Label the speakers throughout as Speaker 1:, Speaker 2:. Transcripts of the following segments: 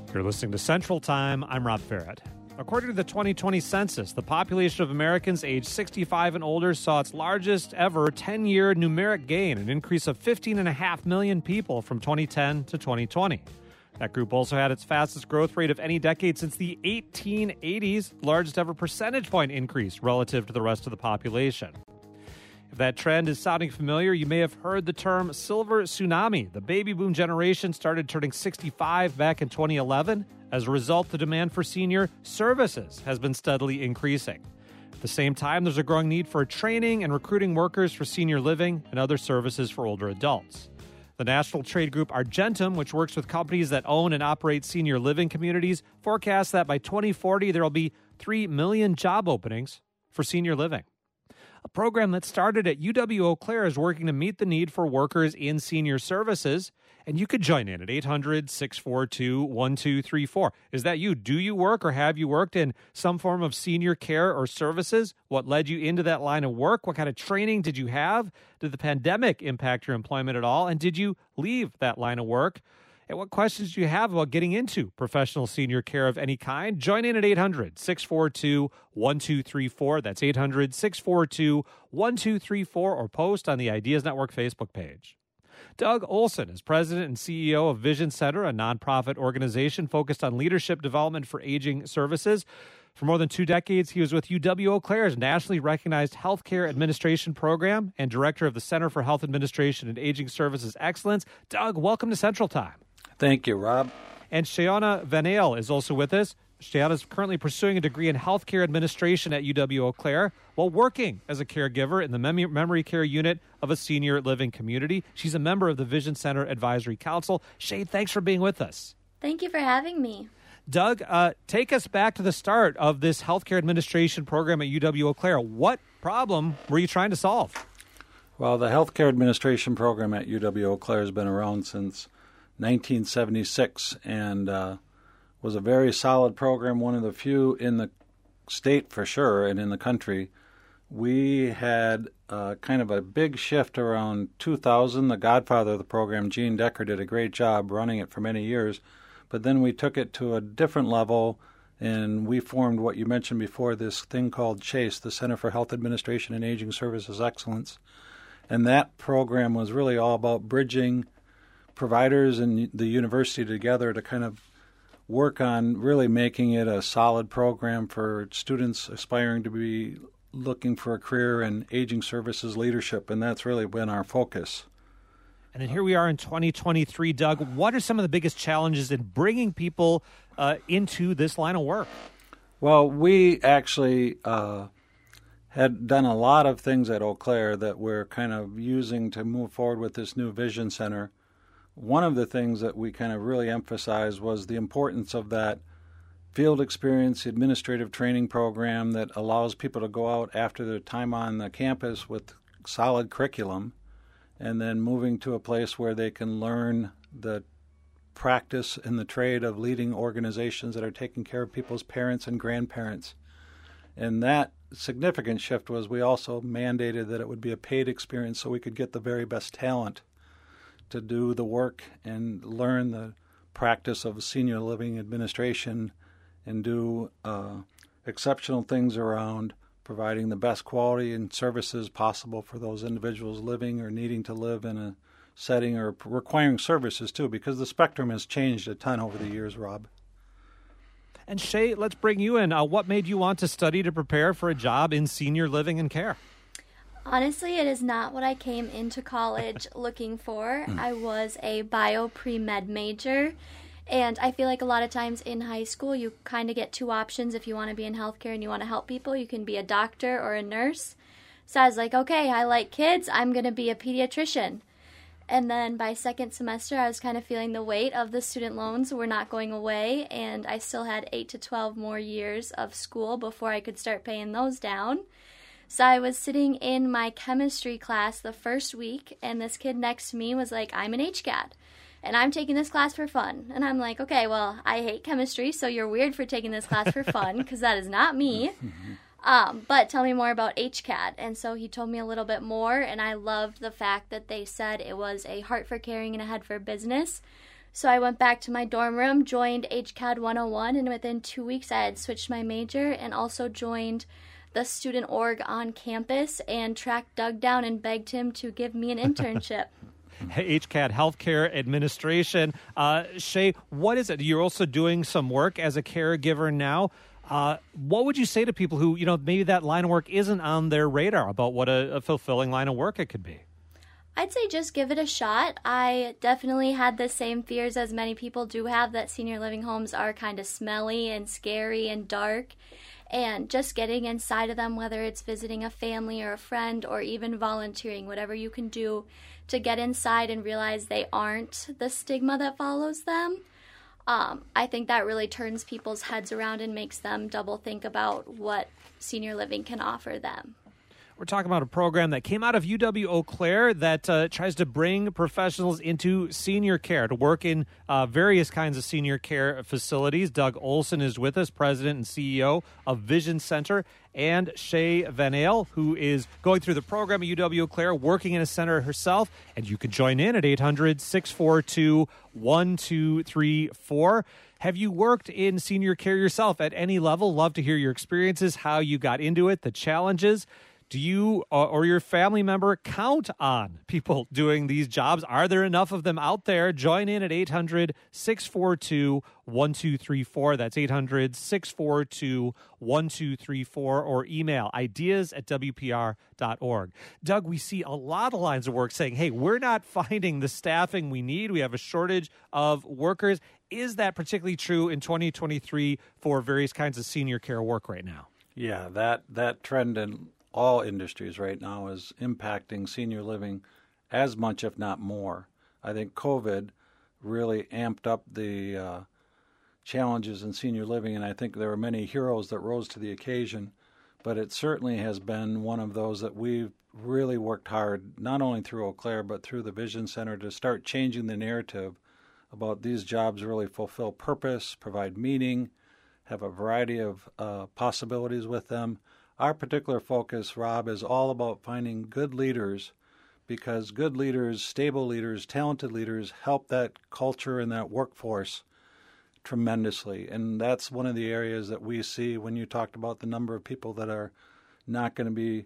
Speaker 1: You're listening to Central Time. I'm Rob Farrett. According to the 2020 census, the population of Americans aged 65 and older saw its largest ever 10-year numeric gain, an increase of 15.5 million people from 2010 to 2020. That group also had its fastest growth rate of any decade since the 1880s, largest ever percentage point increase relative to the rest of the population. If that trend is sounding familiar, you may have heard the term silver tsunami. The baby boom generation started turning 65 back in 2011. As a result, the demand for senior services has been steadily increasing. At the same time, there's a growing need for training and recruiting workers for senior living and other services for older adults. The national trade group Argentum, which works with companies that own and operate senior living communities, forecasts that by 2040 there will be 3 million job openings for senior living. A program that started at UW-Eau Claire is working to meet the need for workers in senior services, and you could join in at 800-642-1234. Is that you? Do you work or have you worked in some form of senior care or services? What led you into that line of work? What kind of training did you have? Did the pandemic impact your employment at all? And did you leave that line of work? And what questions do you have about getting into professional senior care of any kind? Join in at 800-642-1234. That's 800-642-1234, or post on the Ideas Network Facebook page. Doug Olson is president and CEO of Vision Center, a nonprofit organization focused on leadership development for aging services. For more than 2 decades, he was with UW-Eau Claire's nationally recognized healthcare administration program and director of the Center for Health Administration and Aging Services Excellence. Doug, welcome to Central Time.
Speaker 2: Thank you, Rob.
Speaker 1: And Shayana Van Ale is also with us. Shayana is currently pursuing a degree in healthcare administration at UW-Eau Claire while working as a caregiver in the memory care unit of a senior living community. She's a member of the Vision Center Advisory Council. Shay, thanks for being with us.
Speaker 3: Thank you for having me.
Speaker 1: Doug, take us back to the start of this healthcare administration program at UW-Eau Claire. What problem were you trying to solve?
Speaker 2: Well, the healthcare administration program at UW-Eau Claire has been around since 1976 and was a very solid program, one of the few in the state for sure and in the country. We had kind of a big shift around 2000. The godfather of the program, Gene Decker, did a great job running it for many years, but then we took it to a different level and we formed what you mentioned before, this thing called CHASE, the Center for Health Administration and Aging Services Excellence. And that program was really all about bridging providers and the university together to kind of work on really making it a solid program for students aspiring to be looking for a career in aging services leadership, and that's really been our focus.
Speaker 1: And then here we are in 2023, Doug. What are some of the biggest challenges in bringing people into this line of work?
Speaker 2: Well, we actually had done a lot of things at Eau Claire that we're kind of using to move forward with this new Vision Center. One of the things that we kind of really emphasized was the importance of that field experience administrative training program that allows people to go out after their time on the campus with solid curriculum and then moving to a place where they can learn the practice and the trade of leading organizations that are taking care of people's parents and grandparents. And that significant shift was we also mandated that it would be a paid experience so we could get the very best talent to do the work and learn the practice of senior living administration and do exceptional things around providing the best quality and services possible for those individuals living or needing to live in a setting or requiring services too, because the spectrum has changed a ton over the years, Rob.
Speaker 1: And Shay, let's bring you in. What made you want to study to prepare for a job in senior living and care?
Speaker 3: Honestly, it is not what I came into college looking for. I was a bio pre-med major, and I feel like a lot of times in high school you kind of get 2 options. If you want to be in healthcare and you want to help people, you can be a doctor or a nurse. So I was like, okay, I like kids, I'm going to be a pediatrician. And then by second semester, I was kind of feeling the weight of the student loans were not going away, and I still had 8 to 12 more years of school before I could start paying those down. So I was sitting in my chemistry class the first week, and this kid next to me was like, I'm an HCAT, and I'm taking this class for fun. And I'm like, okay, well, I hate chemistry, so you're weird for taking this class for fun, because that is not me. But tell me more about HCAT. And so he told me a little bit more, and I loved the fact that they said it was a heart for caring and a head for business. So I went back to my dorm room, joined HCAD 101, and within 2 weeks I had switched my major and also joined the student org on campus and tracked Doug down and begged him to give me an internship.
Speaker 1: HCAD Healthcare Administration. Shay, what is it? You're also doing some work as a caregiver now. What would you say to people who, maybe that line of work isn't on their radar about what a fulfilling line of work it could be?
Speaker 3: I'd say just give it a shot. I definitely had the same fears as many people do have, that senior living homes are kind of smelly and scary and dark. And just getting inside of them, whether it's visiting a family or a friend or even volunteering, whatever you can do to get inside and realize they aren't the stigma that follows them. I think that really turns people's heads around and makes them double think about what senior living can offer them.
Speaker 1: We're talking about a program that came out of UW Eau Claire that tries to bring professionals into senior care to work in various kinds of senior care facilities. Doug Olson is with us, president and CEO of Vision Center, and Shay Van Ale, who is going through the program at UW Eau Claire, working in a center herself. And you can join in at 800-642-1234. Have you worked in senior care yourself at any level? Love to hear your experiences, how you got into it, the challenges. Do you or your family member count on people doing these jobs? Are there enough of them out there? Join in at 800-642-1234. That's 800-642-1234, or email ideas@wpr.org. Doug, we see a lot of lines of work saying, hey, we're not finding the staffing we need. We have a shortage of workers. Is that particularly true in 2023 for various kinds of senior care work right now?
Speaker 2: Yeah, that trend in all industries right now is impacting senior living as much, if not more. I think COVID really amped up the challenges in senior living, and I think there were many heroes that rose to the occasion, but it certainly has been one of those that we've really worked hard, not only through Eau Claire, but through the Vision Center, to start changing the narrative about these jobs really fulfill purpose, provide meaning, have a variety of possibilities with them. Our particular focus, Rob, is all about finding good leaders, because good leaders, stable leaders, talented leaders help that culture and that workforce tremendously. And that's one of the areas that we see when you talked about the number of people that are not going to be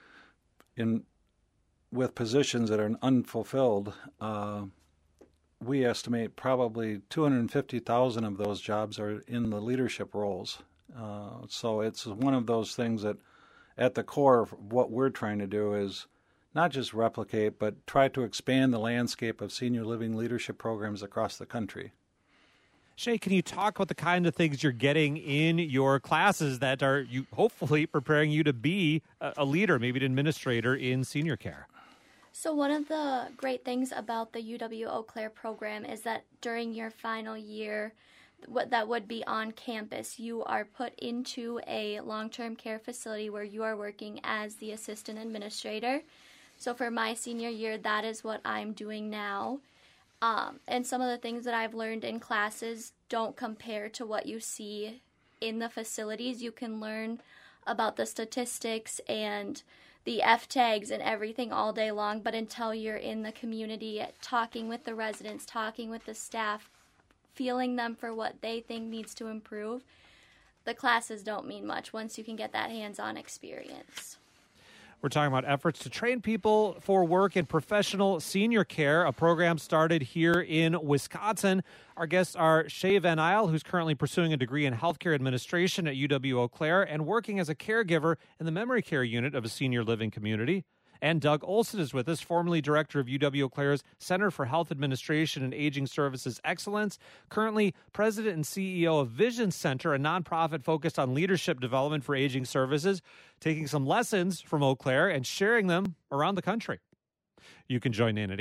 Speaker 2: with positions that are unfulfilled. We estimate probably 250,000 of those jobs are in the leadership roles. So it's one of those things that at the core of what we're trying to do is not just replicate, but try to expand the landscape of senior living leadership programs across the country.
Speaker 1: Shay, can you talk about the kind of things you're getting in your classes that are hopefully preparing you to be a leader, maybe an administrator in senior care?
Speaker 3: So one of the great things about the UW Eau Claire program is that during your final year, that would be on campus, you are put into a long-term care facility where you are working as the assistant administrator. So for my senior year, that is what I'm doing now. And some of the things that I've learned in classes don't compare to what you see in the facilities. You can learn about the statistics and the F tags and everything all day long, but until you're in the community, talking with the residents, talking with the staff, feeling them for what they think needs to improve, the classes don't mean much once you can get that hands-on experience.
Speaker 1: We're talking about efforts to train people for work in professional senior care, a program started here in Wisconsin. Our guests are Shay Van Ale, who's currently pursuing a degree in healthcare administration at UW Eau Claire and working as a caregiver in the memory care unit of a senior living community. And Doug Olson is with us, formerly director of UW Eau Claire's Center for Health Administration and Aging Services Excellence, currently president and CEO of Vision Center, a nonprofit focused on leadership development for aging services, taking some lessons from Eau Claire and sharing them around the country. You can join in at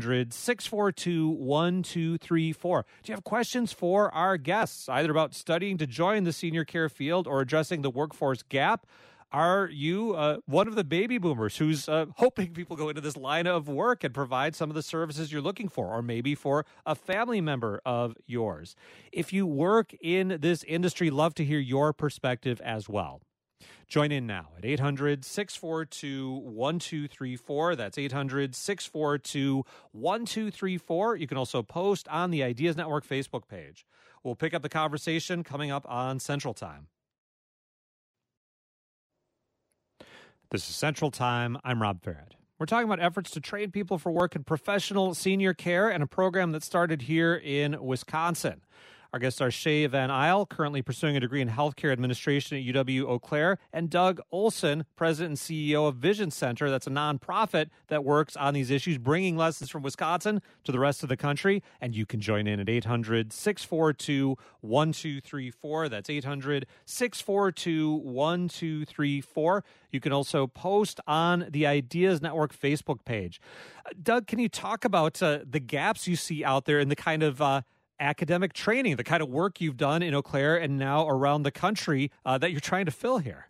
Speaker 1: 800-642-1234. Do you have questions for our guests, either about studying to join the senior care field or addressing the workforce gap? Are you one of the baby boomers who's hoping people go into this line of work and provide some of the services you're looking for, or maybe for a family member of yours? If you work in this industry, love to hear your perspective as well. Join in now at 800-642-1234. That's 800-642-1234. You can also post on the Ideas Network Facebook page. We'll pick up the conversation coming up on Central Time. This is Central Time. I'm Rob Farrett. We're talking about efforts to train people for work in professional senior care and a program that started here in Wisconsin. Our guests are Shay Van Isle, currently pursuing a degree in healthcare administration at UW Eau Claire, and Doug Olson, president and CEO of Vision Center. That's a nonprofit that works on these issues, bringing lessons from Wisconsin to the rest of the country. And you can join in at 800-642-1234. That's 800-642-1234. You can also post on the Ideas Network Facebook page. Doug, can you talk about the gaps you see out there in the kind of academic training, the kind of work you've done in Eau Claire and now around the country that you're trying to fill here?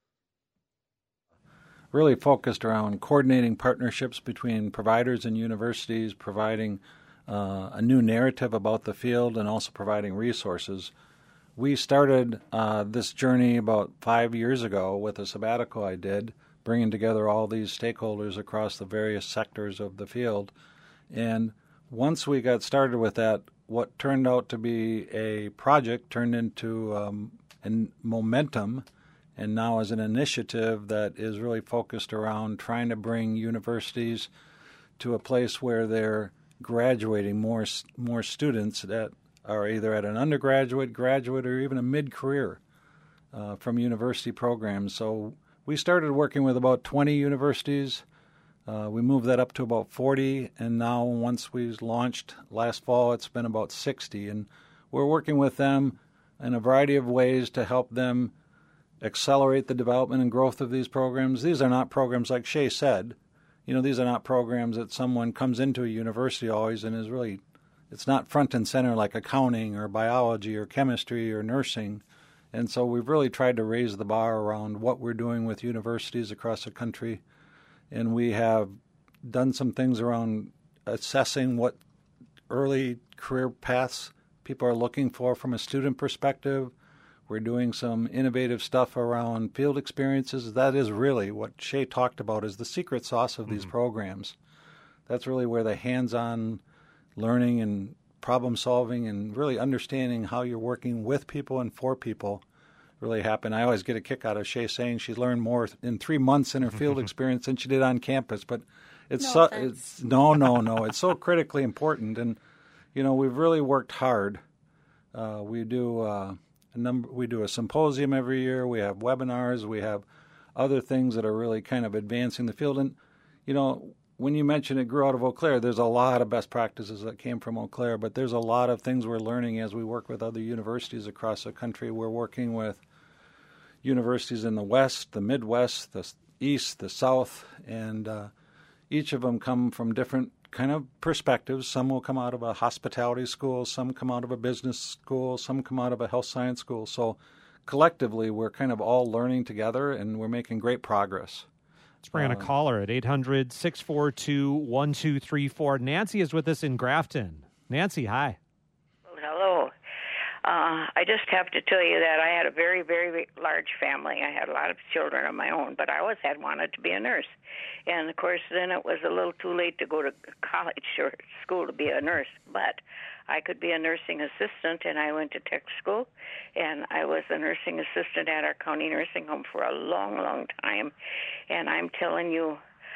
Speaker 2: Really focused around coordinating partnerships between providers and universities, providing a new narrative about the field, and also providing resources. We started this journey about 5 years ago with a sabbatical I did, bringing together all these stakeholders across the various sectors of the field. And once we got started with that, what turned out to be a project turned into a momentum, and now as an initiative that is really focused around trying to bring universities to a place where they're graduating more students that are either at an undergraduate, graduate, or even a mid-career from university programs. So we started working with about 20 universities. We moved that up to about 40, and now once we launched last fall, it's been about 60. And we're working with them in a variety of ways to help them accelerate the development and growth of these programs. These are not programs like Shay said. These are not programs that someone comes into a university always and is really, it's not front and center like accounting or biology or chemistry or nursing. And so we've really tried to raise the bar around what we're doing with universities across the country. And we have done some things around assessing what early career paths people are looking for from a student perspective. We're doing some innovative stuff around field experiences. That is really what Shay talked about is the secret sauce of these programs. That's really where the hands-on learning and problem solving and really understanding how you're working with people and for people really happen. I always get a kick out of Shay saying she learned more in 3 months in her field experience than she did on campus. But it's no, it's so critically important. And we've really worked hard. We do a symposium every year. We have webinars. We have other things that are really kind of advancing the field. And when you mentioned it grew out of Eau Claire, there's a lot of best practices that came from Eau Claire, but there's a lot of things we're learning as we work with other universities across the country. We're working with universities in the West, the Midwest, the East, the South, and each of them come from different kind of perspectives. Some will come out of a hospitality school, some come out of a business school, some come out of a health science school. So collectively, we're kind of all learning together, and we're making great progress.
Speaker 1: Let's bring on a caller at 800-642-1234. Nancy is with us in Grafton. Nancy, hi.
Speaker 4: Hello. I just have to tell you that I had a very, very large family. I had a lot of children of my own, but I always had wanted to be a nurse. And, of course, then it was a little too late to go to college or school to be a nurse. But I could be a nursing assistant, and I went to tech school, and I was a nursing assistant at our county nursing home for a long, long time. And I'm telling you,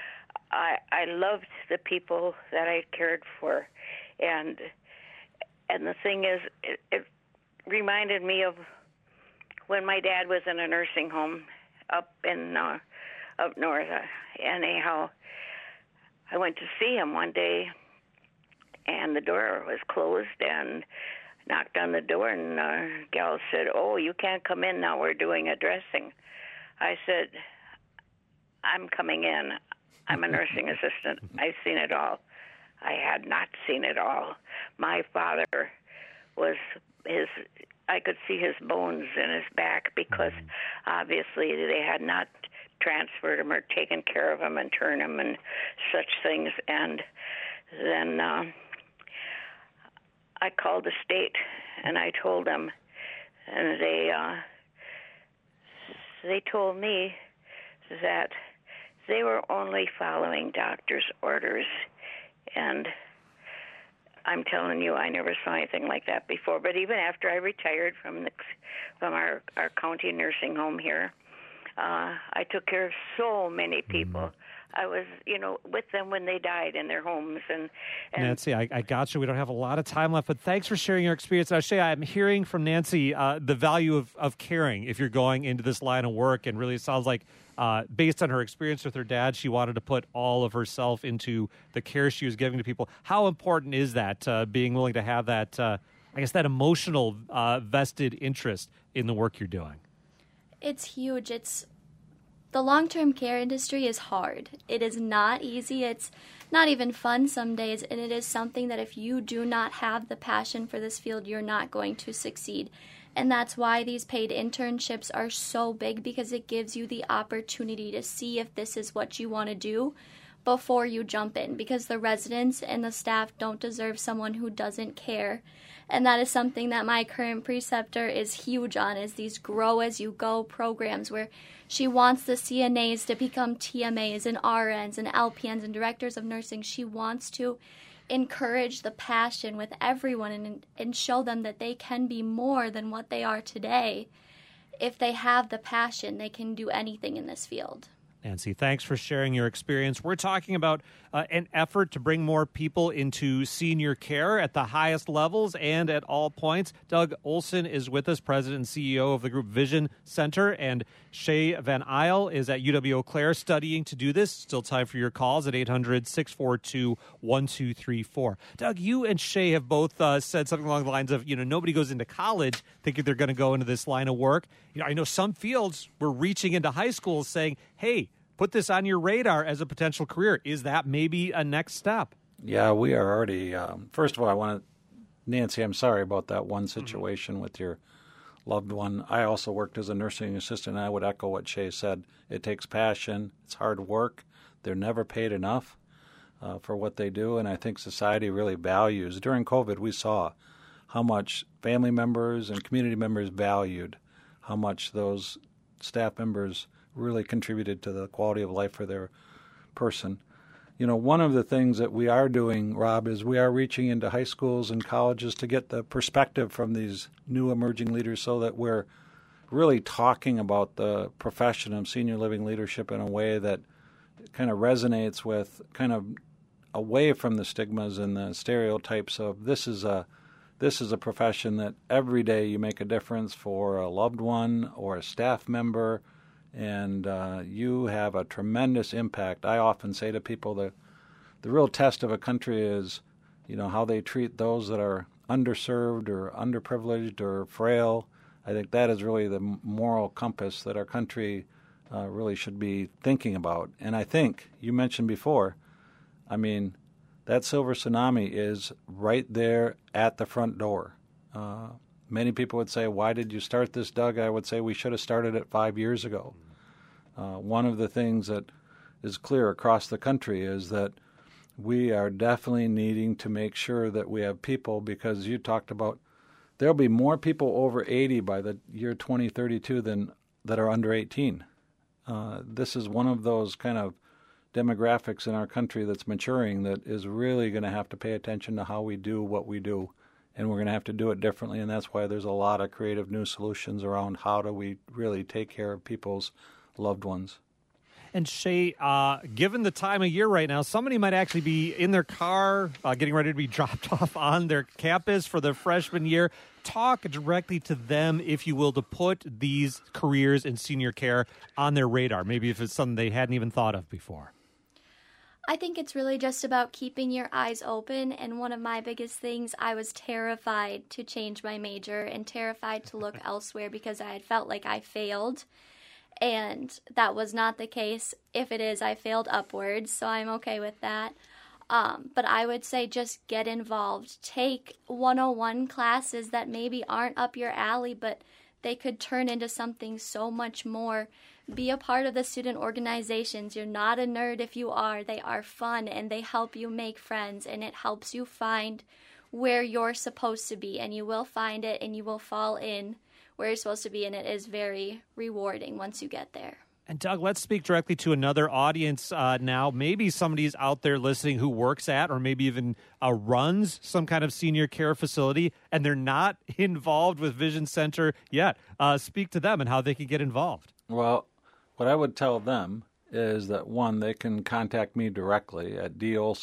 Speaker 4: I loved the people that I cared for. And the thing is, it reminded me of when my dad was in a nursing home up north. Anyhow, I went to see him one day, and the door was closed, and knocked on the door, and gal said, "Oh, you can't come in now. We're doing a dressing." I said, "I'm coming in. I'm a nursing assistant. I've seen it all." I had not seen it all. My father I could see his bones in his back because obviously they had not transferred him or taken care of him and turned him and such things. And then I called the state and I told them, and they they told me that they were only following doctor's orders. And I'm telling you, I never saw anything like that before. But even after I retired from our county nursing home here, I took care of so many people. I was, with them when they died in their homes. And
Speaker 1: Nancy, I got you. We don't have a lot of time left, but thanks for sharing your experience. Now, Shay, I'm hearing from Nancy the value of caring if you're going into this line of work. And really, it sounds like based on her experience with her dad, she wanted to put all of herself into the care she was giving to people. How important is that, being willing to have that, that emotional vested interest in the work you're doing?
Speaker 3: It's huge. The long-term care industry is hard. It is not easy. It's not even fun some days, and it is something that if you do not have the passion for this field, you're not going to succeed. And that's why these paid internships are so big, because it gives you the opportunity to see if this is what you want to do before you jump in, because the residents and the staff don't deserve someone who doesn't care. And that is something that my current preceptor is huge on, is these grow-as-you-go programs where she wants the CNAs to become TMAs and RNs and LPNs and directors of nursing. She wants to encourage the passion with everyone and show them that they can be more than what they are today. If they have the passion, they can do anything in this field.
Speaker 1: Nancy, thanks for sharing your experience. We're talking about an effort to bring more people into senior care at the highest levels and at all points. Doug Olson is with us, president and CEO of the group Vision Center, and Shay Van Isle is at UW-Eau Claire studying to do this. Still time for your calls at 800-642-1234. Doug, you and Shay have both said something along the lines of, nobody goes into college thinking they're going to go into this line of work. I know some fields were reaching into high schools saying, hey, put this on your radar as a potential career. Is that maybe a next step?
Speaker 2: Yeah, we are already. First of all, Nancy, I'm sorry about that one situation with your loved one. I also worked as a nursing assistant, and I would echo what Shay said. It takes passion. It's hard work. They're never paid enough for what they do, and I think society really values. During COVID, we saw how much family members and community members valued how much those staff members really contributed to the quality of life for their person. One of the things that we are doing, Rob, is we are reaching into high schools and colleges to get the perspective from these new emerging leaders so that we're really talking about the profession of senior living leadership in a way that kind of resonates with kind of away from the stigmas and the stereotypes of this is a profession that every day you make a difference for a loved one or a staff member, and you have a tremendous impact. I often say to people that the real test of a country is, how they treat those that are underserved or underprivileged or frail. I think that is really the moral compass that our country really should be thinking about. And I think you mentioned before, that silver tsunami is right there at the front door. Many people would say, why did you start this, Doug? I would say we should have started it 5 years ago. One of the things that is clear across the country is that we are definitely needing to make sure that we have people, because you talked about there'll be more people over 80 by the year 2032 that are under 18. This is one of those kind of demographics in our country that's maturing that is really going to have to pay attention to how we do what we do, and we're going to have to do it differently, and that's why there's a lot of creative new solutions around how do we really take care of people's loved ones.
Speaker 1: And Shay, given the time of year right now, somebody might actually be in their car getting ready to be dropped off on their campus for their freshman year. Talk directly to them, if you will, to put these careers in senior care on their radar, maybe if it's something they hadn't even thought of before.
Speaker 3: I think it's really just about keeping your eyes open, and one of my biggest things, I was terrified to change my major and terrified to look elsewhere because I had felt like I failed, and that was not the case. If it is, I failed upwards, so I'm okay with that. But I would say just get involved. Take 101 classes that maybe aren't up your alley, but they could turn into something so much more. Be a part of the student organizations. You're not a nerd if you are. They are fun, and they help you make friends, and it helps you find where you're supposed to be, and you will find it, and you will fall in where you're supposed to be, and it is very rewarding once you get there.
Speaker 1: And Doug, let's speak directly to another audience now. Maybe somebody's out there listening who works at or maybe even runs some kind of senior care facility, and they're not involved with Vision Center yet. Speak to them and how they can get involved.
Speaker 2: Well, what I would tell them is that, one, they can contact me directly at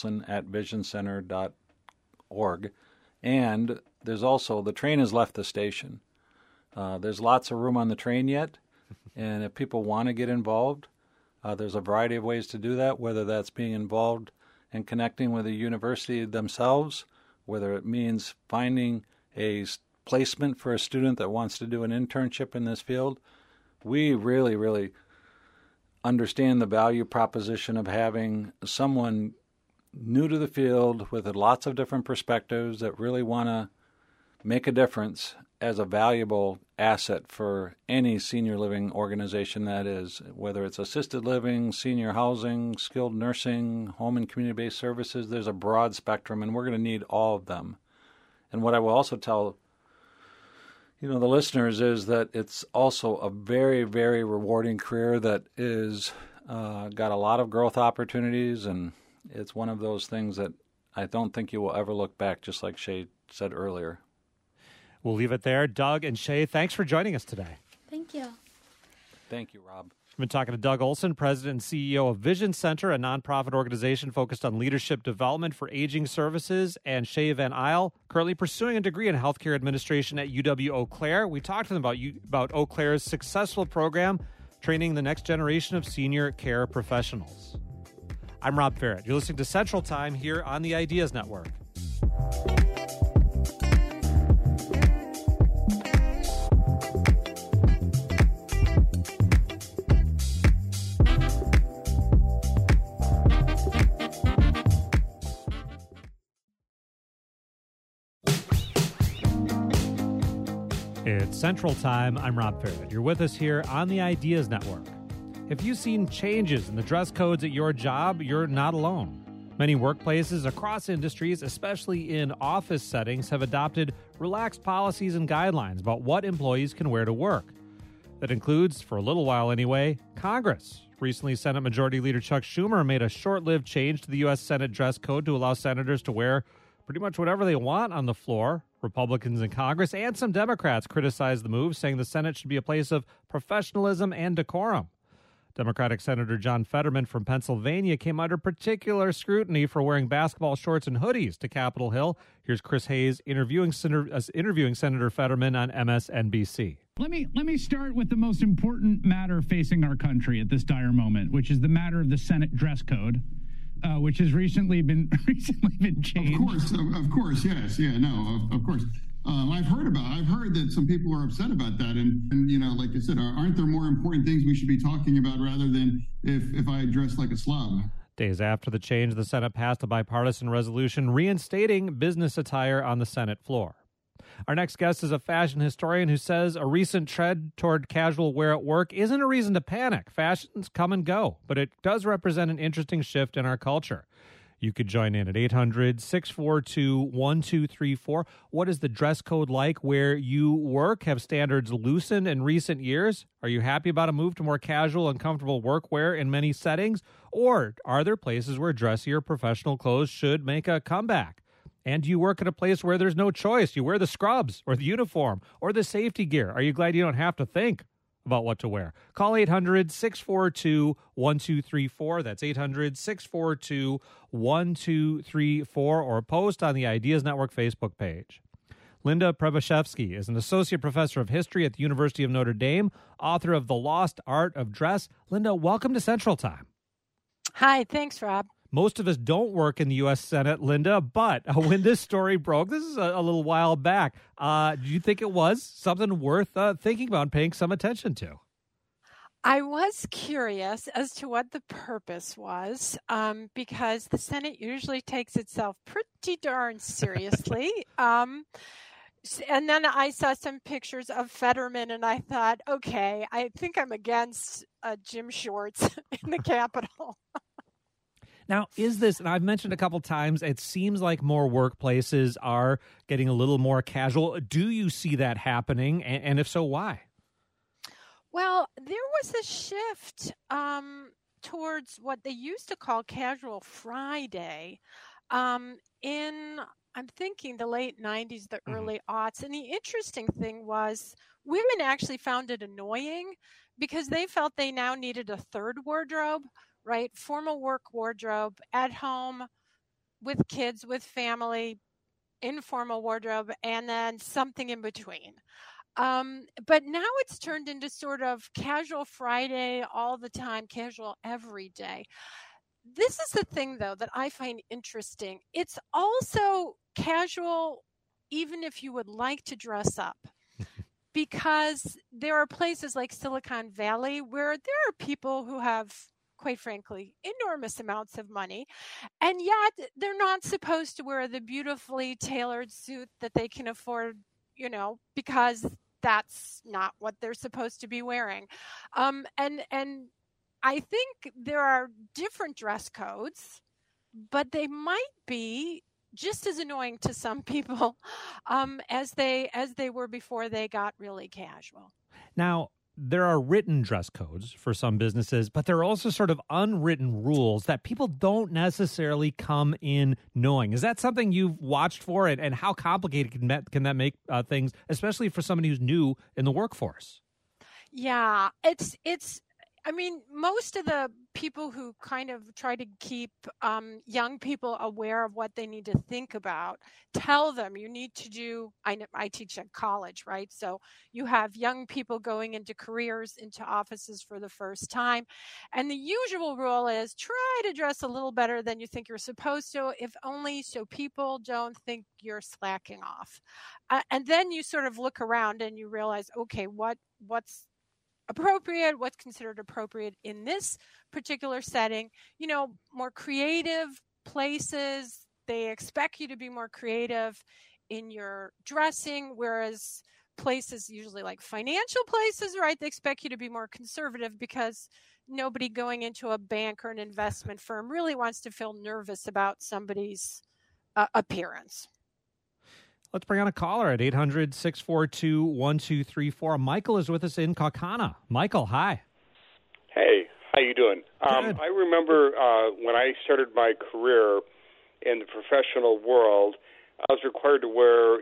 Speaker 2: dolson@visioncenter.org. And there's also, the train has left the station. There's lots of room on the train yet. And if people want to get involved, there's a variety of ways to do that, whether that's being involved and connecting with the university themselves, whether it means finding a placement for a student that wants to do an internship in this field. We really, really understand the value proposition of having someone new to the field with lots of different perspectives that really want to make a difference as a valuable asset for any senior living organization that is, whether it's assisted living, senior housing, skilled nursing, home and community-based services. There's a broad spectrum, and we're going to need all of them. And what I will also tell the listeners is that it's also a very, very rewarding career that is got a lot of growth opportunities, and it's one of those things that I don't think you will ever look back, just like Shay said earlier.
Speaker 1: We'll leave it there. Doug and Shay, thanks for joining us today.
Speaker 3: Thank you.
Speaker 2: Thank you, Rob.
Speaker 1: We've been talking to Doug Olson, President and CEO of Vision Center, a nonprofit organization focused on leadership development for aging services, and Shay Van Isle, currently pursuing a degree in healthcare administration at UW-Eau Claire. We talked to them about Eau Claire's successful program, training the next generation of senior care professionals. I'm Rob Ferret. You're listening to Central Time here on the Ideas Network. It's Central Time. I'm Rob Ferret. You're with us here on the Ideas Network. If you've seen changes in the dress codes at your job, you're not alone. Many workplaces across industries, especially in office settings, have adopted relaxed policies and guidelines about what employees can wear to work. That includes, for a little while anyway, Congress. Recently, Senate Majority Leader Chuck Schumer made a short-lived change to the U.S. Senate dress code to allow senators to wear pretty much whatever they want on the floor. Republicans in Congress and some Democrats criticized the move, saying the Senate should be a place of professionalism and decorum. Democratic Senator John Fetterman from Pennsylvania came under particular scrutiny for wearing basketball shorts and hoodies to Capitol Hill. Here's Chris Hayes interviewing Senator Fetterman on MSNBC.
Speaker 5: Let me start with the most important matter facing our country at this dire moment, which is the matter of the Senate dress code, which has recently been changed.
Speaker 6: Of course, yes, yeah, no, of course. I've heard that some people are upset about that, and like I said, aren't there more important things we should be talking about rather than if I dress like a slob?
Speaker 1: Days after the change, the Senate passed a bipartisan resolution reinstating business attire on the Senate floor. Our next guest is a fashion historian who says a recent trend toward casual wear at work isn't a reason to panic. Fashions come and go, but it does represent an interesting shift in our culture. You could join in at 800-642-1234. What is the dress code like where you work? Have standards loosened in recent years? Are you happy about a move to more casual and comfortable workwear in many settings? Or are there places where dressier professional clothes should make a comeback? And do you work at a place where there's no choice? You wear the scrubs or the uniform or the safety gear. Are you glad you don't have to think about what to wear? Call 800-642-1234. That's 800-642-1234, or post on the Ideas Network Facebook page. Linda Prevashevsky is an associate professor of history at the University of Notre Dame, author of The Lost Art of Dress. Linda, welcome to Central Time.
Speaker 7: Hi, thanks, Rob.
Speaker 1: Most of us don't work in the U.S. Senate, Linda, but when this story broke, this is a little while back, do you think it was something worth thinking about and paying some attention to?
Speaker 7: I was curious as to what the purpose was, because the Senate usually takes itself pretty darn seriously. And then I saw some pictures of Fetterman, and I thought, okay, I think I'm against gym shorts in the Capitol.
Speaker 1: Now, is this, and I've mentioned a couple times, it seems like more workplaces are getting a little more casual. Do you see that happening? And if so, why?
Speaker 7: Well, there was a shift towards what they used to call Casual Friday I'm thinking the late 90s, the early aughts. And the interesting thing was women actually found it annoying because they felt they now needed a third wardrobe, right? Formal work wardrobe, at home, with kids, with family, informal wardrobe, and then something in between. But now it's turned into sort of Casual Friday all the time, casual every day. This is the thing, though, that I find interesting. It's also casual even if you would like to dress up, because there are places like Silicon Valley where there are people who have, quite frankly, enormous amounts of money, and yet they're not supposed to wear the beautifully tailored suit that they can afford, because that's not what they're supposed to be wearing. And I think there are different dress codes, but they might be just as annoying to some people as they were before they got really casual.
Speaker 1: Now, there are written dress codes for some businesses, but there are also sort of unwritten rules that people don't necessarily come in knowing. Is that something you've watched for, and how complicated can that make things, especially for somebody who's new in the workforce?
Speaker 7: Yeah, it's. I mean, most of the people who kind of try to keep young people aware of what they need to think about tell them you need to do, I teach at college, right? So you have young people going into careers, into offices for the first time. And the usual rule is try to dress a little better than you think you're supposed to, if only so people don't think you're slacking off. And then you sort of look around and you realize, okay, what's appropriate, what's considered appropriate in this particular setting. More creative places, they expect you to be more creative in your dressing, whereas places usually like financial places, right, they expect you to be more conservative because nobody going into a bank or an investment firm really wants to feel nervous about somebody's appearance.
Speaker 1: Let's bring on a caller at 800-642-1234. Michael is with us in Kaukauna. Michael, hi.
Speaker 8: Hey, how you doing? I remember when I started my career in the professional world, I was required to wear,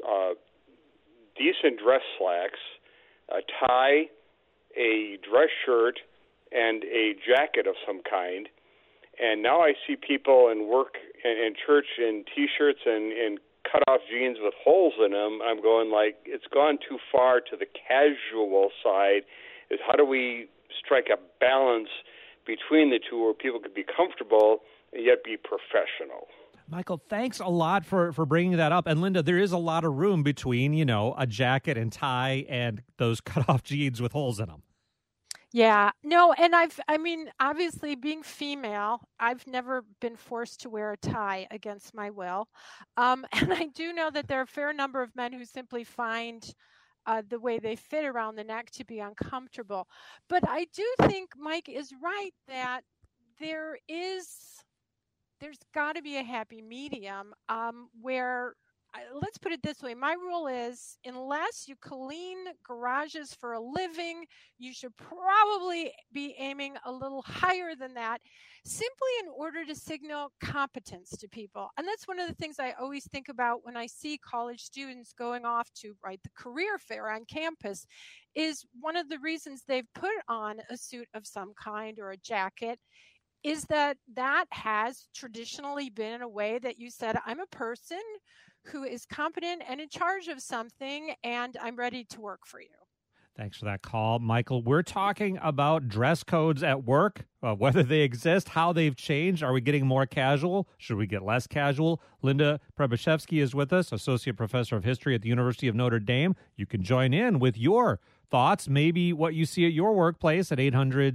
Speaker 8: decent dress slacks, a tie, a dress shirt, and a jacket of some kind. And now I see people in work in church in T-shirts and cut-off jeans with holes in them. I'm going like, it's gone too far to the casual side. Is how do we strike a balance between the two where people could be comfortable and yet be professional?
Speaker 1: Michael, thanks a lot for bringing that up. And Linda, there is a lot of room between, a jacket and tie and those cut-off jeans with holes in them.
Speaker 7: Yeah, no, and obviously being female, I've never been forced to wear a tie against my will. And I do know that there are a fair number of men who simply find the way they fit around the neck to be uncomfortable. But I do think Mike is right that there's got to be a happy medium where, let's put it this way. My rule is, unless you clean garages for a living, you should probably be aiming a little higher than that, simply in order to signal competence to people. And that's one of the things I always think about when I see college students going off to write the career fair on campus, is one of the reasons they've put on a suit of some kind or a jacket is that has traditionally been a way that you said, I'm a person who is competent and in charge of something, and I'm ready to work for you.
Speaker 1: Thanks for that call, Michael. We're talking about dress codes at work, whether they exist, how they've changed. Are we getting more casual? Should we get less casual? Linda Prebyszewski is with us, Associate Professor of History at the University of Notre Dame. You can join in with your thoughts, maybe what you see at your workplace at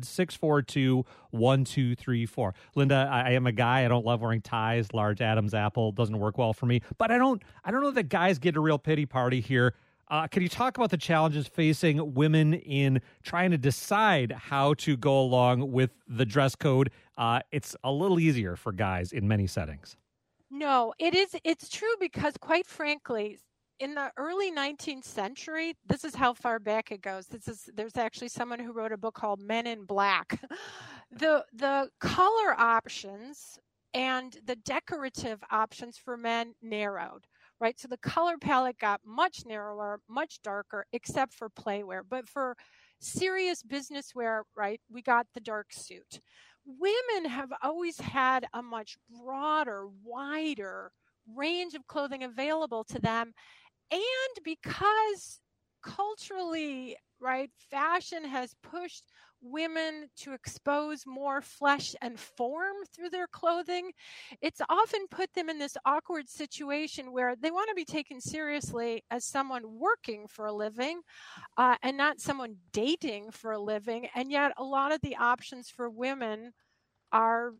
Speaker 1: 800-642-1234. Linda, I am a guy. I don't love wearing ties. Large Adam's apple doesn't work well for me. But I don't know that guys get a real pity party here. Can you talk about the challenges facing women in trying to decide how to go along with the dress code? It's a little easier for guys in many settings.
Speaker 7: No, it is. It's true because, quite frankly, in the early 19th century, this is how far back it goes. There's actually someone who wrote a book called Men in Black. The color options and the decorative options for men narrowed, right? So the color palette got much narrower, much darker, except for playwear. But for serious business wear, right, we got the dark suit. Women have always had a much broader, wider range of clothing available to them. And because culturally, right, fashion has pushed women to expose more flesh and form through their clothing, it's often put them in this awkward situation where they want to be taken seriously as someone working for a living and not someone dating for a living. And yet a lot of the options for women are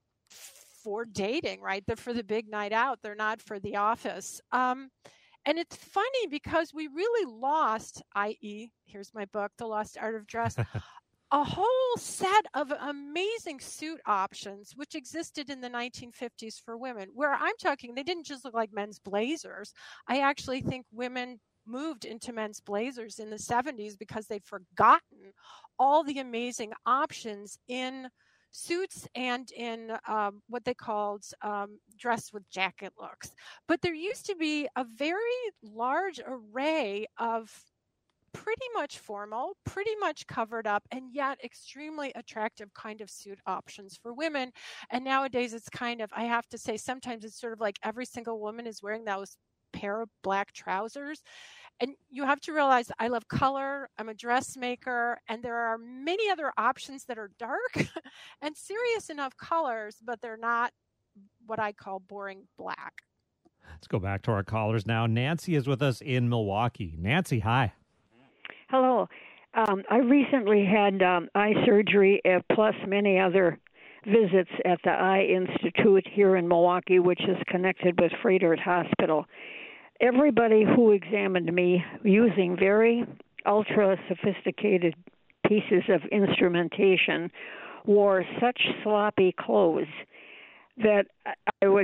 Speaker 7: for dating, right? They're for the big night out. They're not for the office. And it's funny because we really lost, i.e., here's my book, The Lost Art of Dress, a whole set of amazing suit options which existed in the 1950s for women, where I'm talking, they didn't just look like men's blazers. I actually think women moved into men's blazers in the 70s because they'd forgotten all the amazing options in suits and in what they called dress with jacket looks. But there used to be a very large array of pretty much formal, pretty much covered up, and yet extremely attractive kind of suit options for women. And nowadays it's kind of, I have to say, sometimes it's sort of like every single woman is wearing those pair of black trousers. And you have to realize I love color, I'm a dressmaker, and there are many other options that are dark and serious enough colors, but they're not what I call boring black.
Speaker 1: Let's go back to our callers now. Nancy is with us in Milwaukee. Nancy, hi.
Speaker 9: Hello. I recently had eye surgery plus many other visits at the Eye Institute here in Milwaukee, which is connected with Froedtert Hospital. Everybody who examined me using very ultra-sophisticated pieces of instrumentation wore such sloppy clothes that I was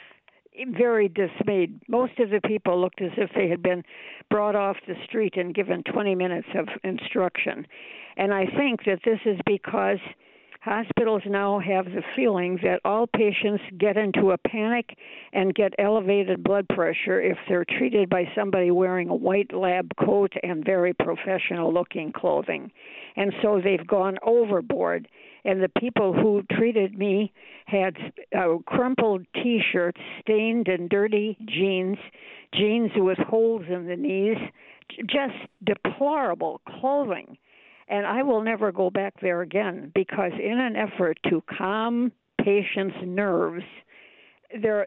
Speaker 9: very dismayed. Most of the people looked as if they had been brought off the street and given 20 minutes of instruction. And I think that this is because hospitals now have the feeling that all patients get into a panic and get elevated blood pressure if they're treated by somebody wearing a white lab coat and very professional-looking clothing. And so they've gone overboard. And the people who treated me had crumpled T-shirts, stained and dirty jeans with holes in the knees, just deplorable clothing. And I will never go back there again because in an effort to calm patients' nerves, they're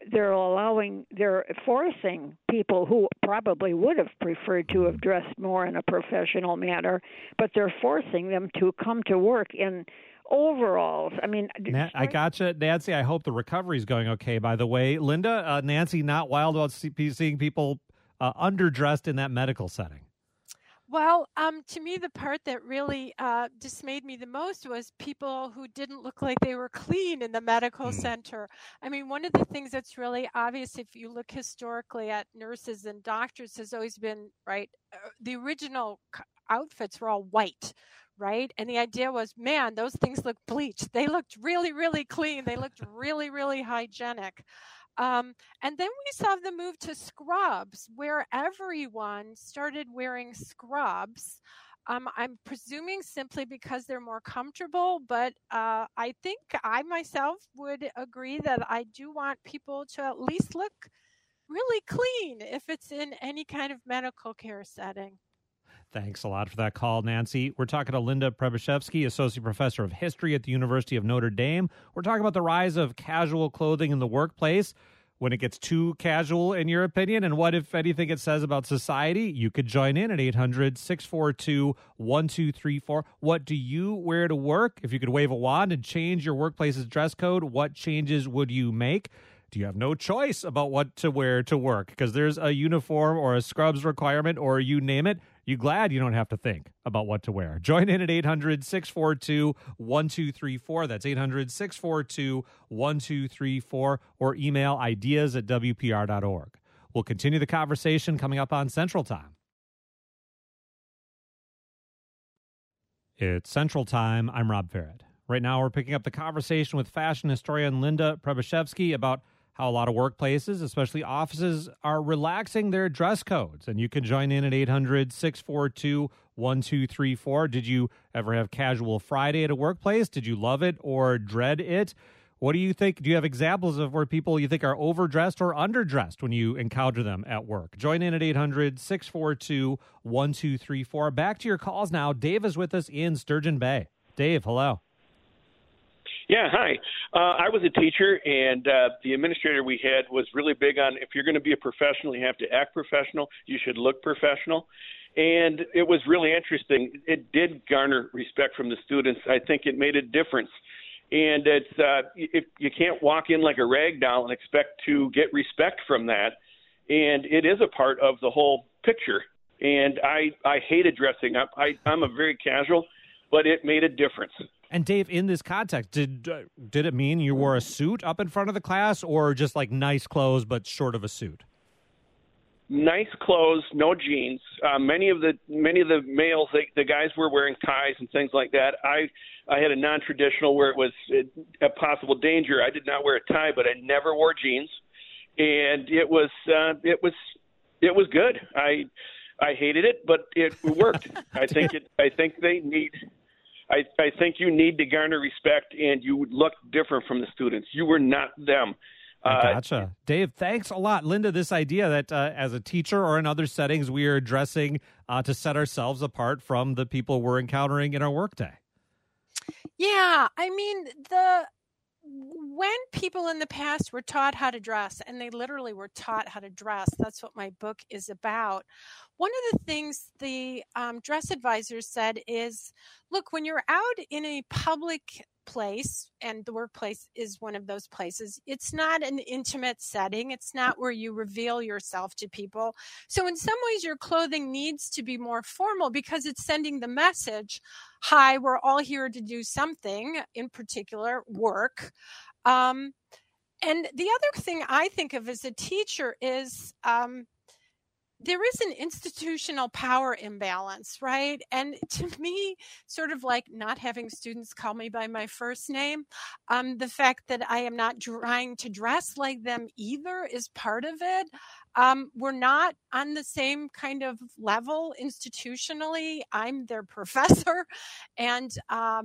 Speaker 9: forcing people who probably would have preferred to have dressed more in a professional manner, but they're forcing them to come to work in overalls. I mean,
Speaker 1: I gotcha, Nancy. I hope the recovery is going okay. By the way, Linda, Nancy, not wild about seeing people underdressed in that medical setting.
Speaker 7: Well, to me, the part that really dismayed me the most was people who didn't look like they were clean in the medical center. I mean, one of the things that's really obvious if you look historically at nurses and doctors has always been, right, the original outfits were all white, right? And the idea was, man, those things look bleached. They looked really, really clean. They looked really, really hygienic. And then we saw the move to scrubs, where everyone started wearing scrubs. I'm presuming simply because they're more comfortable, but I think I myself would agree that I do want people to at least look really clean if it's in any kind of medical care setting.
Speaker 1: Thanks a lot for that call, Nancy. We're talking to Linda Prebyszewski, Associate Professor of History at the University of Notre Dame. We're talking about the rise of casual clothing in the workplace, when it gets too casual, in your opinion, and what, if anything, it says about society. You could join in at 800-642-1234. What do you wear to work? If you could wave a wand and change your workplace's dress code, what changes would you make? do you have no choice about what to wear to work because there's a uniform or a scrubs requirement or you name it? You glad you don't have to think about what to wear. Join in at 800-642-1234. That's 800-642-1234 or email ideas@wpr.org. We'll continue the conversation coming up on Central Time. It's Central Time. I'm Rob Farrett. Right now, we're picking up the conversation with fashion historian Linda Prebyszewski about how a lot of workplaces, especially offices, are relaxing their dress codes. And you can join in at 800-642-1234. Did you ever have casual Friday at a workplace? Did you love it or dread it? What do you think? Do you have examples of where people you think are overdressed or underdressed when you encounter them at work? Join in at 800-642-1234. Back to your calls now. Dave is with us in Sturgeon Bay. Dave, hello.
Speaker 10: Yeah, hi. I was a teacher, and the administrator we had was really big on if you're going to be a professional, you have to act professional. You should look professional. And it was really interesting. It did garner respect from the students. I think it made a difference. And it's if you can't walk in like a rag doll and expect to get respect from that. And it is a part of the whole picture. And I hated dressing up. I'm a very casual, but it made a difference.
Speaker 1: And Dave, in this context, did it mean you wore a suit up in front of the class, or just like nice clothes but short of a suit?
Speaker 10: Nice clothes, no jeans. Many of the males, the guys were wearing ties and things like that. I had a non-traditional where it was a possible danger. I did not wear a tie, but I never wore jeans, and it was good. I hated it, but it worked. I think you need to garner respect, and you look different from the students. You were not them.
Speaker 1: Gotcha. Dave, thanks a lot. Linda, this idea that as a teacher or in other settings, we are dressing to set ourselves apart from the people we're encountering in our workday.
Speaker 7: Yeah, I mean, when people in the past were taught how to dress, and they literally were taught how to dress, that's what my book is about. One of the things the dress advisors said is, look, when you're out in a public place, and the workplace is one of those places, it's not an intimate setting. It's not where you reveal yourself to people. So in some ways, your clothing needs to be more formal because it's sending the message, hi, we're all here to do something, in particular, work. And the other thing I think of as a teacher is there is an institutional power imbalance, right? And to me, sort of like not having students call me by my first name, the fact that I am not trying to dress like them either is part of it. We're not on the same kind of level institutionally. I'm their professor, and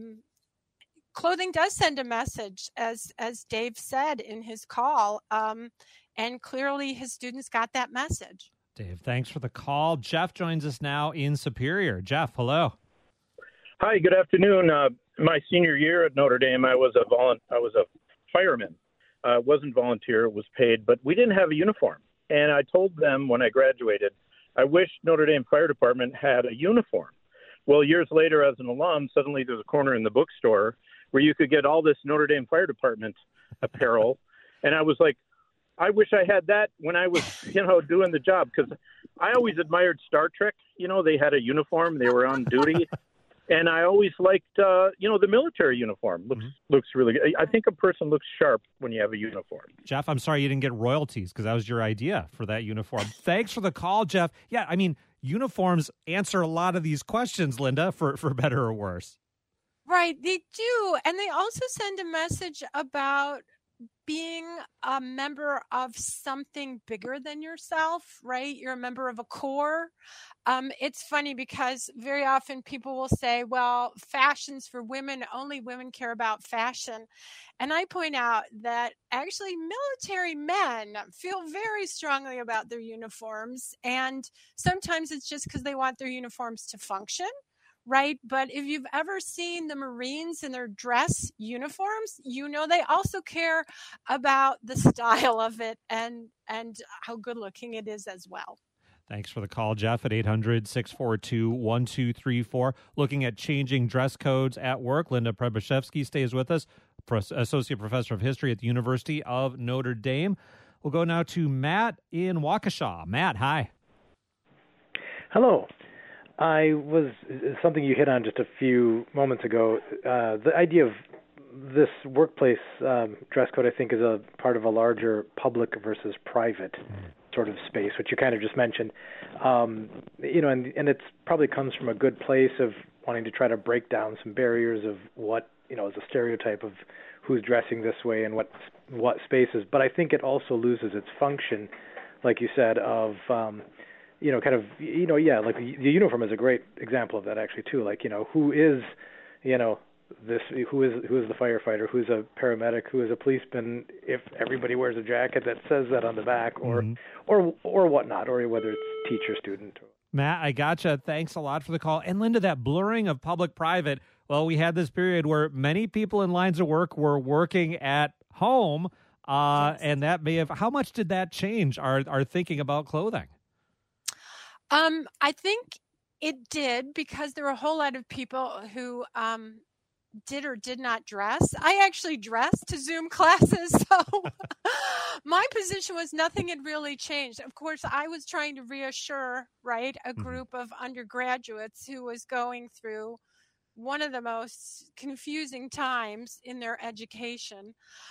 Speaker 7: clothing does send a message, as Dave said in his call, and clearly his students got that message.
Speaker 1: Dave, thanks for the call. Jeff joins us now in Superior. Jeff, hello.
Speaker 11: Hi, good afternoon. My senior year at Notre Dame, I was a fireman. Wasn't volunteer, was paid, but we didn't have a uniform. And I told them when I graduated, I wish Notre Dame Fire Department had a uniform. Well, years later, as an alum, suddenly there's a corner in the bookstore where you could get all this Notre Dame Fire Department apparel. And I was like, I wish I had that when I was, doing the job, because I always admired Star Trek. They had a uniform. They were on duty. And I always liked, the military uniform. Looks really good. I think a person looks sharp when you have a uniform.
Speaker 1: Jeff, I'm sorry you didn't get royalties because that was your idea for that uniform. Thanks for the call, Jeff. Yeah, I mean, uniforms answer a lot of these questions, Linda, for better or worse.
Speaker 7: Right, they do. And they also send a message about being a member of something bigger than yourself, right? You're a member of a corps. It's funny because very often people will say, well, fashion's for women, only women care about fashion. And I point out that actually military men feel very strongly about their uniforms. And sometimes it's just because they want their uniforms to function. Right. But if you've ever seen the Marines in their dress uniforms, they also care about the style of it and how good looking it is as well.
Speaker 1: Thanks for the call, Jeff, at 800-642-1234. Looking at changing dress codes at work. Linda Prebyszewski stays with us, Associate Professor of History at the University of Notre Dame. We'll go now to Matt in Waukesha. Matt, hi.
Speaker 12: Hello. Something you hit on just a few moments ago, the idea of this workplace dress code, I think, is a part of a larger public versus private sort of space, which you kind of just mentioned. And it probably comes from a good place of wanting to try to break down some barriers of what, is a stereotype of who's dressing this way and what spaces. But I think it also loses its function, like you said, of, like the uniform is a great example of that actually too. Like, who is, who is the firefighter, who's a paramedic, who is a policeman, if everybody wears a jacket that says that on the back or whatnot, or whether it's teacher, student.
Speaker 1: Matt, I gotcha. Thanks a lot for the call. And Linda, that blurring of public-private, well, we had this period where many people in lines of work were working at home, and that may have, how much did that change our thinking about clothing?
Speaker 7: I think it did, because there were a whole lot of people who did or did not dress. I actually dressed to Zoom classes, so my position was nothing had really changed. Of course, I was trying to reassure, a group of undergraduates who was going through one of the most confusing times in their education.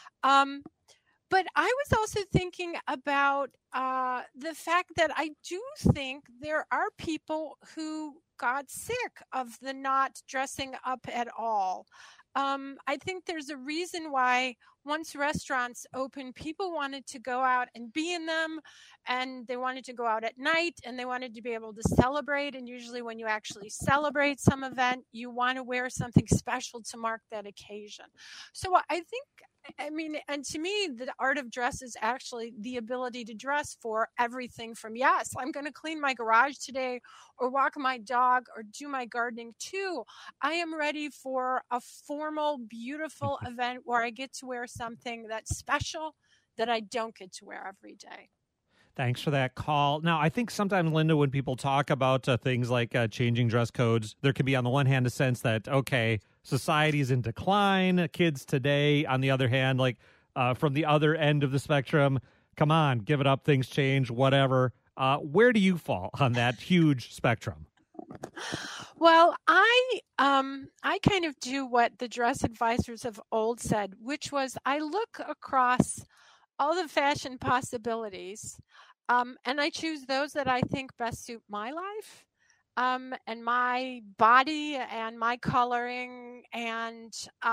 Speaker 7: But I was also thinking about the fact that I do think there are people who got sick of the not dressing up at all. I think there's a reason why once restaurants opened, people wanted to go out and be in them, and they wanted to go out at night, and they wanted to be able to celebrate. And usually when you actually celebrate some event, you want to wear something special to mark that occasion. So I think, and to me, the art of dress is actually the ability to dress for everything from, yes, I'm going to clean my garage today or walk my dog or do my gardening too. I am ready for a formal, beautiful event where I get to wear something that's special that I don't get to wear every day.
Speaker 1: Thanks for that call. Now, I think sometimes, Linda, when people talk about things like changing dress codes, there can be, on the one hand, a sense that, okay, society is in decline. Kids today, on the other hand, from the other end of the spectrum, come on, give it up, things change, whatever. Where do you fall on that huge spectrum?
Speaker 7: Well, I kind of do what the dress advisors of old said, which was I look across all the fashion possibilities, and I choose those that I think best suit my life. And my body and my coloring, and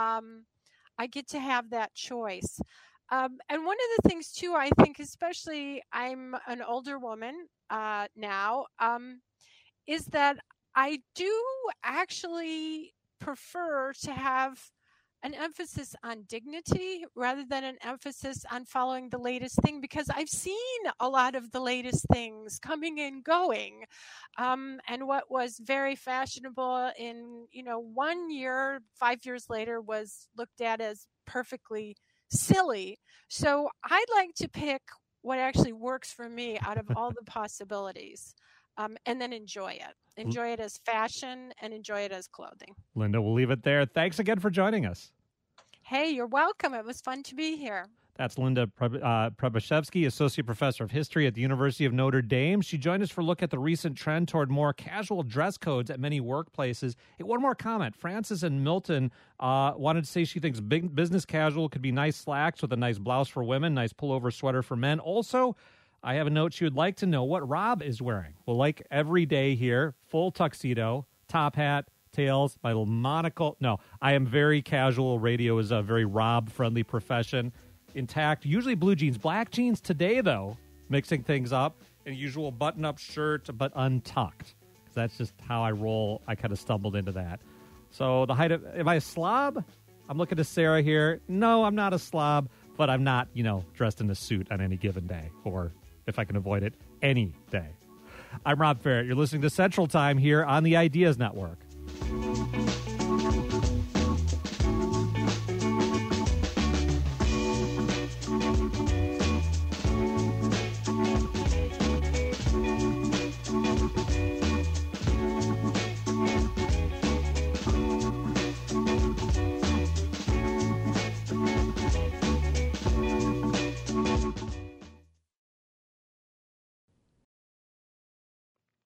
Speaker 7: I get to have that choice. And one of the things, too, I think, especially I'm an older woman now, is that I do actually prefer to have an emphasis on dignity rather than an emphasis on following the latest thing, because I've seen a lot of the latest things coming and going. And what was very fashionable in, 1 year, 5 years later was looked at as perfectly silly. So I'd like to pick what actually works for me out of all the possibilities. And then enjoy it. Enjoy it as fashion and enjoy it as clothing.
Speaker 1: Linda, we'll leave it there. Thanks again for joining us.
Speaker 7: Hey, you're welcome. It was fun to be here.
Speaker 1: That's Linda Prebyszewski, Associate Professor of History at the University of Notre Dame. She joined us for a look at the recent trend toward more casual dress codes at many workplaces. Hey, one more comment. Frances in Milton wanted to say she thinks business casual could be nice slacks with a nice blouse for women, nice pullover sweater for men. Also, I have a note she would like to know what Rob is wearing. Well, like every day here, full tuxedo, top hat, tails, my little monocle. No, I am very casual. Radio is a very Rob-friendly profession. Intact, usually blue jeans. Black jeans today, though, mixing things up. An usual button-up shirt, but untucked. Because that's just how I roll. I kind of stumbled into that. So the height of... Am I a slob? I'm looking to Sarah here. No, I'm not a slob, but I'm not, dressed in a suit on any given day. Or... if I can avoid it, any day. I'm Rob Ferrett. You're listening to Central Time here on the Ideas Network.